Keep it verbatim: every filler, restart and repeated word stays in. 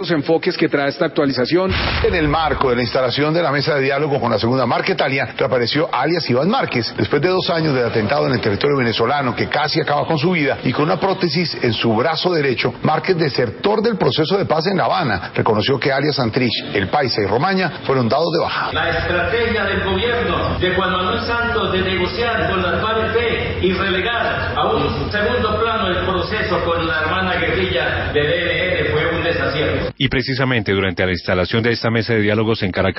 Los enfoques que trae esta actualización. En el marco de la instalación de la mesa de diálogo con la segunda Marquetalia, reapareció alias Iván Márquez, después de dos años del atentado en el territorio venezolano que casi acaba con su vida y con una prótesis en su brazo derecho. Márquez, desertor del proceso de paz en La Habana, reconoció que alias Santrich, El Paisa y Romaña fueron dados de baja. La estrategia del gobierno de Juan Manuel Santos de negociar con las FARC y relegar a un segundo plano el proceso con la hermana guerrilla del E L N fue un desacierto. Y precisamente durante la instalación de esta mesa de diálogos en Caracas,